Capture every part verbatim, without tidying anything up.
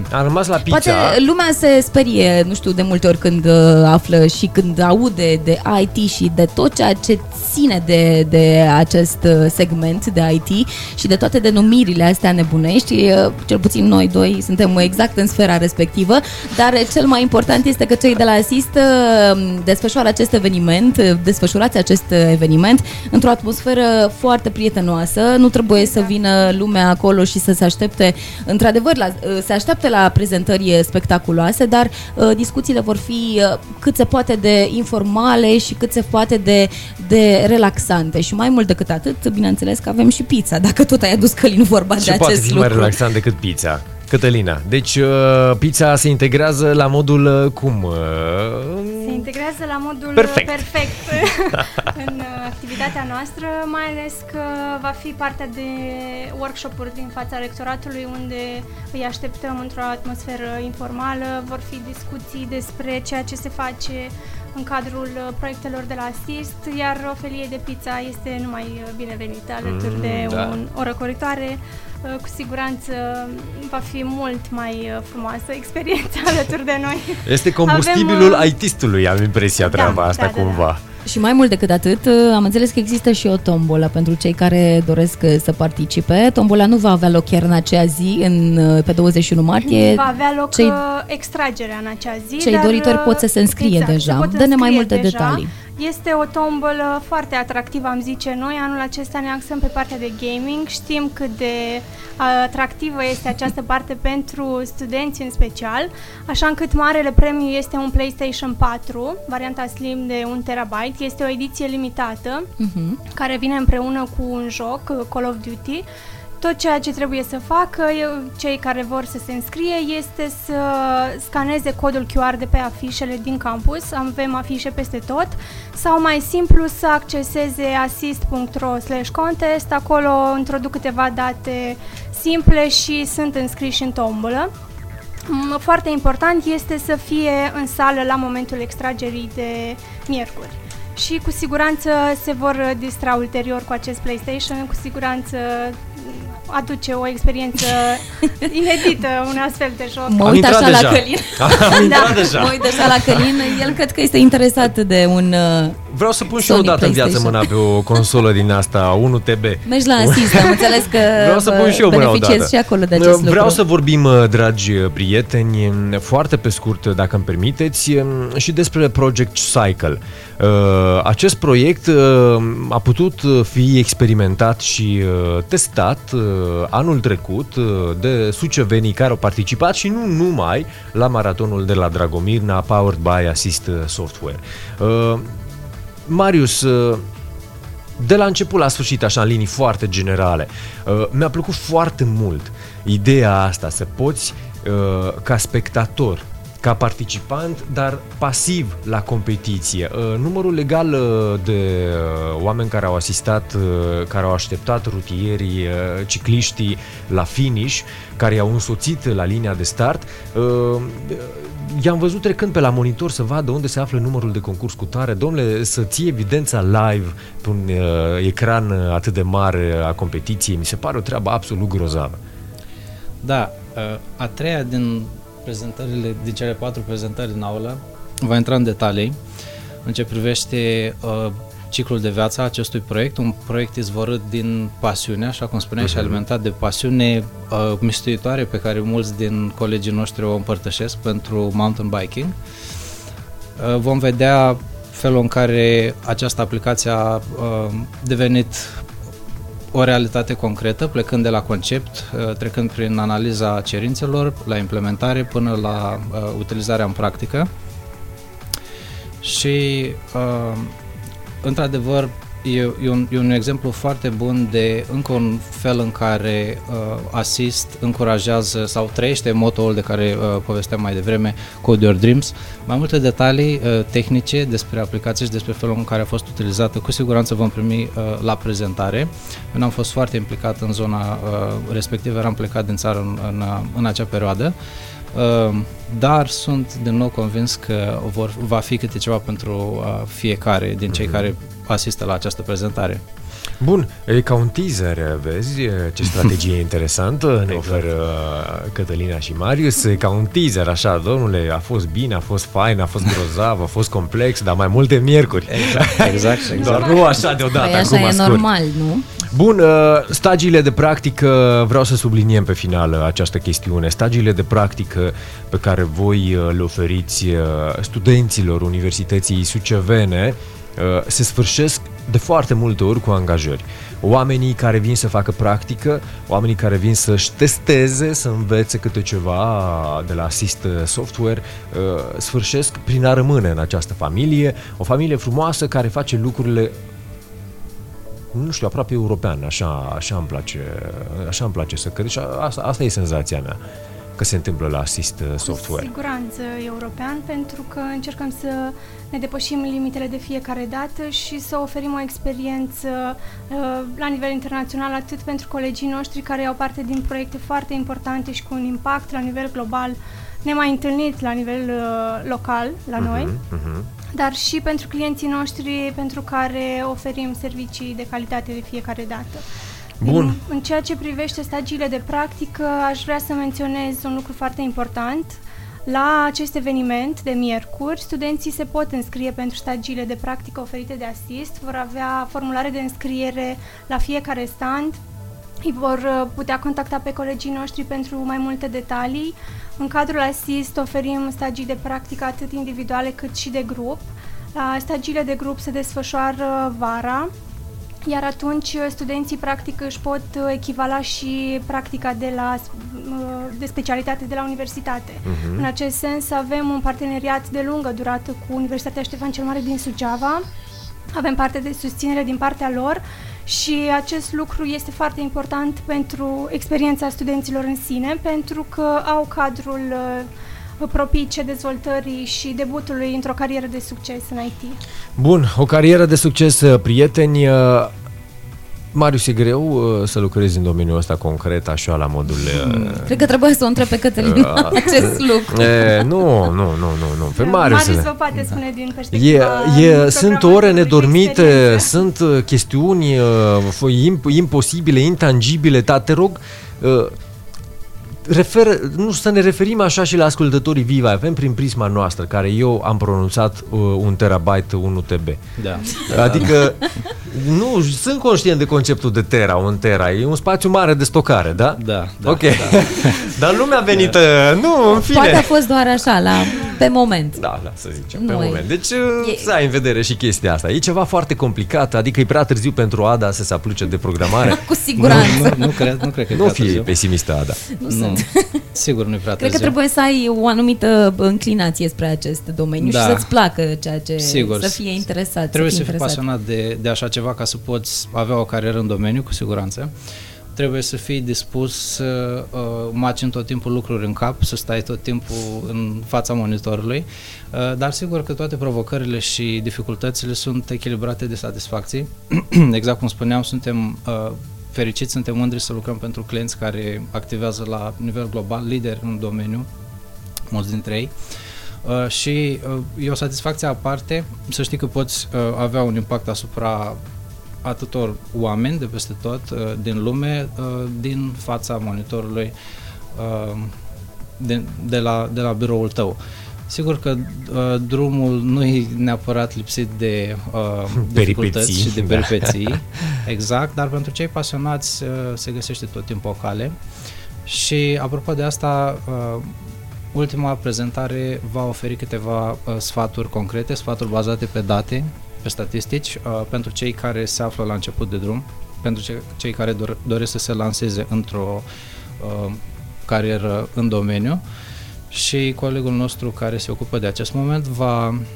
A rămas la pizza. Poate lumea se sperie, nu știu, de multe ori când uh, află și când aude de I T și de tot ceea ce ține de, de acest segment de I T și de toate denumirile astea nebunești. Uh, cel puțin noi doi suntem exact în sfera respectivă, dar cel mai important este că cei de la Assist uh, desfășoară acest eveniment, uh, desfășurați acest eveniment într-o atmosferă foarte prietenoasă. Nu trebuie să vină lumea acolo și să se aștepte, într-adevăr, la, se așteaptă la prezentări spectaculoase, dar uh, discuțiile vor fi uh, cât se poate de informale și cât se poate de, de relaxante. Și mai mult decât atât, bineînțeles că avem și pizza, dacă tot ai adus, Călin, vorba Ce de acest poate fi lucru. mai relaxant decât pizza? Cătălina, deci uh, pizza se integrează la modul uh, cum? Uh, se integrează la modul perfect, perfect în uh, activitatea noastră, mai ales că va fi partea de workshop-uri din fața rectoratului, unde îi așteptăm într-o atmosferă informală. Vor fi discuții despre ceea ce se face în cadrul proiectelor de la Assist, iar o felie de pizza este numai binevenită alături mm, de da. un, o răcoritoare. Cu siguranță va fi mult mai frumoasă experiența alături de noi. Este combustibilul Avem, I T-istului, am impresia, treaba da, asta da, cumva. Da, da. Și mai mult decât atât, am înțeles că există și o tombolă pentru cei care doresc să participe. Tombola nu va avea loc chiar în acea zi, în, pe douăzeci și unu martie. Va avea loc cei, extragerea în acea zi. Cei dar, doritori pot să se înscrie exact, deja. Dă-ne mai multe deja. detalii. Este o tombolă foarte atractivă, am zice noi. Anul acesta ne axăm pe partea de gaming. Știm cât de atractivă este această parte pentru studenți în special, așa încât marele premiu este un PlayStation patru, varianta Slim de un terabyte. Este o ediție limitată, uh-huh. care vine împreună cu un joc, Call of Duty. Tot ceea ce trebuie să facă cei care vor să se înscrie este să scaneze codul Q R de pe afișele din campus, avem afișe peste tot, sau mai simplu să acceseze assist punct ro slash contest, acolo introduc câteva date simple și sunt înscriși în tombolă. Foarte important este să fie în sală la momentul extragerii de miercuri. Și cu siguranță se vor distra ulterior cu acest PlayStation, cu siguranță aduce o experiență inedită, un astfel de joc. Mă uit așa deja. la Călin. Am intrat da. deja. Mă uit așa la Călin, el cred că este interesat de un uh, Vreau să pun și eu o dată în viață mâna pe o consolă din asta, unu T B. Mergi la Assist, am înțeles că Vreau să pun și eu mâna o dată. și acolo de acest Vreau lucru. să vorbim, dragi prieteni, foarte pe scurt, dacă îmi permiteți, și despre Project Cycle. Acest proiect a putut fi experimentat și testat anul trecut de sucevenii care au participat și nu numai la maratonul de la Dragomirna, powered by Assist Software. Marius, de la început la sfârșit, așa în linii foarte generale, mi-a plăcut foarte mult ideea asta, să poți ca spectator, ca participant, dar pasiv la competiție. Numărul legal de oameni care au asistat, care au așteptat rutierii, cicliștii la finish, care i-au însoțit la linia de start, i-am văzut trecând pe la monitor să vadă unde se află numărul de concurs cu tare. Dom'le, să ții evidența live pe un ecran atât de mare a competiției, mi se pare o treabă absolut grozavă. Da, a treia din prezentările, din cele patru prezentări din aulă, va intra în detalii în ce privește uh, ciclul de viață a acestui proiect, un proiect izvorât din pasiune, așa cum spuneai, uh-huh. și alimentat de pasiune uh, mistuitoare pe care mulți din colegii noștri o împărtășesc pentru mountain biking. Uh, vom vedea felul în care această aplicație a uh, devenit o realitate concretă, plecând de la concept, trecând prin analiza cerințelor, la implementare, până la uh, utilizarea în practică. Și, uh, într-adevăr, e, e, un, e un exemplu foarte bun de încă un fel în care uh, Assist încurajează sau trăiește motoul de care uh, povesteam mai devreme, Code Your Dreams. Mai multe detalii uh, tehnice despre aplicație și despre felul în care a fost utilizată, cu siguranță vom primi uh, la prezentare. Eu n-am fost foarte implicat în zona uh, respectivă, eram plecat din țară în, în, în acea perioadă. Uh, dar sunt din nou convins că vor, va fi câte ceva pentru uh, fiecare din cei care asistă la această prezentare. Bun, e ca un teaser, vezi ce strategie interesantă ne Exact. oferă Cătălina și Marius. E ca un teaser, așa, domnule, a fost bine, a fost fain, a fost grozav, a fost complex, dar mai multe miercuri. Exact, exact, exact. Doar nu așa deodată, Păi acum așa e scurt. normal, nu? Bun, stagiile de practică, vreau să subliniem pe final această chestiune. Stagiile de practică pe care voi le oferiți studenților Universității Sucevene se sfârșesc de foarte multe ori cu angajări. Oamenii care vin să facă practică, oamenii care vin să-și testeze, să învețe câte ceva de la Assist Software, sfârșesc prin a rămâne în această familie, o familie frumoasă care face lucrurile, nu știu, aproape european, așa, așa îmi place, așa îmi place să cred și asta, asta e senzația mea că se întâmplă la Assist Software. Cu siguranță european, pentru că încercăm să ne depășim limitele de fiecare dată și să oferim o experiență uh, la nivel internațional, atât pentru colegii noștri care au parte din proiecte foarte importante și cu un impact la nivel global nemai întâlnit la nivel uh, local la uh-huh, noi, uh-huh. dar și pentru clienții noștri pentru care oferim servicii de calitate de fiecare dată. Bun. În, în ceea ce privește stagiile de practică, aș vrea să menționez un lucru foarte important. La acest eveniment de miercuri, studenții se pot înscrie pentru stagiile de practică oferite de Assist, vor avea formulare de înscriere la fiecare stand, îi vor putea contacta pe colegii noștri pentru mai multe detalii. În cadrul Assist oferim stagii de practică atât individuale cât și de grup. La stagiile de grup se desfășoară vara, iar atunci studenții practic își pot echivala și practica de, la, de specialitate de la universitate. Uh-huh. În acest sens avem un parteneriat de lungă durată cu Universitatea Ștefan cel Mare din Suceava, avem parte de susținere din partea lor și acest lucru este foarte important pentru experiența studenților în sine, pentru că au cadrul propice dezvoltării și debutului într-o carieră de succes în I T. Bun, o carieră de succes, prieteni. Marius, e greu să lucrezi în domeniul ăsta concret, așa, la modul... Cred că trebuie să o întreb pe Cătălina acest lucru. E, nu, nu, nu, nu, nu. Pe Marius, Marius vă poate spune din perspectiva... E, e, sunt ore nedormite, sunt chestiuni imposibile, intangibile, dar te rog... Refer, nu să ne referim așa și la ascultătorii Viva F M prin prisma noastră, care eu am pronunțat uh, un terabyte, un U T B. Da. Adică, nu, sunt conștient de conceptul de tera, un tera, e un spațiu mare de stocare, da? Da, da. Ok. Da. Dar lumea venită, da. nu, în fine. Poate a fost doar așa, la, pe moment. Da, da, să zicem, Nu pe e. moment. Deci, E- să ai în vedere și chestia asta. E ceva foarte complicat, adică e prea târziu pentru Ada să se aplice de programare. Cu siguranță. Nu, nu, nu, cred, nu cred că e Nu prea fi târziu. pesimistă, Ada. Nu Nu, sunt. sigur nu e prea Cred târziu. că trebuie să ai o anumită înclinație spre acest domeniu Da. și să-ți placă ceea ce... Sigur. Să fie interesat. Trebuie să să fii fii interesat. pasionat de, de așa ceva ca să poți avea o carieră în domeniu, cu siguranță. Trebuie să fii dispus să uh, macini tot timpul lucruri în cap, să stai tot timpul în fața monitorului, uh, dar sigur că toate provocările și dificultățile sunt echilibrate de satisfacții. Exact cum spuneam, suntem uh, fericiți, suntem mândri să lucrăm pentru clienți care activează la nivel global, lideri în domeniu, mulți dintre ei. Uh, și uh, e o satisfacție aparte să știi că poți uh, avea un impact asupra atâtor oameni de peste tot uh, din lume, uh, din fața monitorului, uh, de, de, la, de la biroul tău. Sigur că uh, drumul nu e neapărat lipsit de uh, dificultăți și de peripeții, exact, dar pentru cei pasionați uh, se găsește tot timpul o cale. Și apropo de asta, uh, ultima prezentare va oferi câteva uh, sfaturi concrete, sfaturi bazate pe date, pe statistici, uh, pentru cei care se află la început de drum, pentru ce, cei care dor, doresc să se lanseze într-o uh, carieră în domeniu, și colegul nostru care se ocupă de acest moment va uh,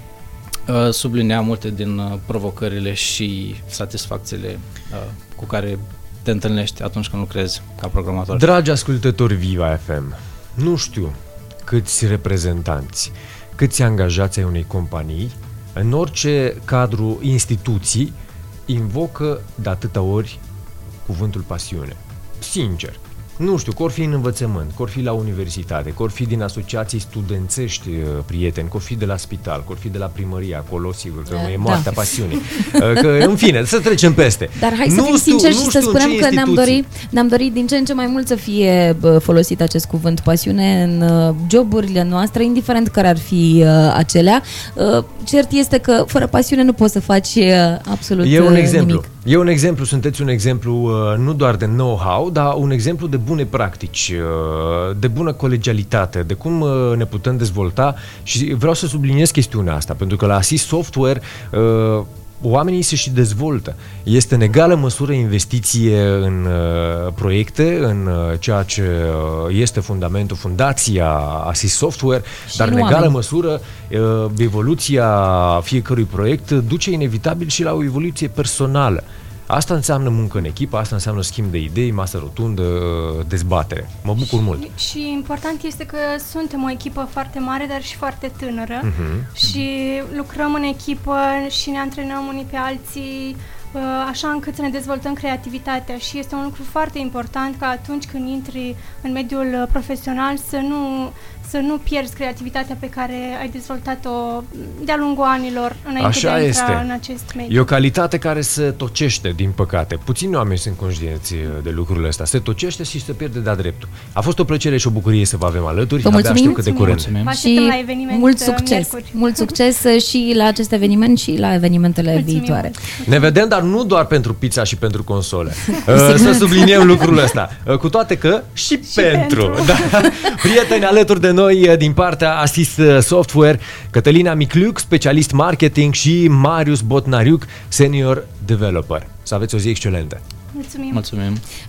sublinea multe din uh, provocările și satisfacțiile uh, cu care te întâlnești atunci când lucrezi ca programator. Dragi ascultători Viva F M, nu știu câți reprezentanți, câți angajați ai unei companii, în orice cadru instituții, invocă de atâtea ori cuvântul pasiune. Sincer, nu știu, că or fi în învățământ, că or fi la universitate, că or fi din asociații studențești prieteni, că or fi de la spital, că or fi de la primărie, acolo sigur, că nu e moartea da. pasiunii. Că, în fine, să trecem peste. Dar hai nu să fim sinceri și să spunem că ne-am dorit, ne-am dorit din ce în ce mai mult să fie folosit acest cuvânt pasiune în joburile noastre, indiferent care ar fi acelea. Cert este că fără pasiune nu poți să faci absolut e un exemplu. nimic. E un exemplu, sunteți un exemplu nu doar de know-how, dar un exemplu de bune practici, de bună colegialitate, de cum ne putem dezvolta și vreau să subliniez chestiunea asta, pentru că la Assist Software oamenii se și dezvoltă. Este în egală măsură investiție în uh, proiecte, în uh, ceea ce uh, este fundamentul, fundația Assist Software, și dar în egală oameni. măsură uh, evoluția fiecărui proiect duce inevitabil și la o evoluție personală. Asta înseamnă muncă în echipă, asta înseamnă schimb de idei, masă rotundă, dezbatere. Mă bucur și, mult. Și important este că suntem o echipă foarte mare, dar și foarte tânără. Uh-huh. Și lucrăm în echipă și ne antrenăm unii pe alții, așa încât să ne dezvoltăm creativitatea. Și este un lucru foarte important ca atunci când intri în mediul profesional să nu... să nu pierzi creativitatea pe care ai dezvoltat-o de-a lungul anilor înainte Așa de a intra este. în acest mediu. E o calitate care se tocește, din păcate. Puțini oameni sunt conștienți de lucrurile astea. Se tocește și se pierde de-a dreptul. A fost o plăcere și o bucurie să vă avem alături. Vă mulțumim. Abia știu cât de curând. Și la eveniment mult succes. miercuri. Mult succes și la acest eveniment și la evenimentele Mulțumim. viitoare. Ne vedem, dar nu doar pentru pizza și pentru console. Să subliniem lucrul ăsta. Cu toate că și, și pentru. pentru. Da. Prieteni alături de noi din partea Assist Software, Cătălina Micluc, specialist marketing, și Marius Botnariuc, senior developer. Să aveți o zi excelentă. Mulțumim. Mulțumim.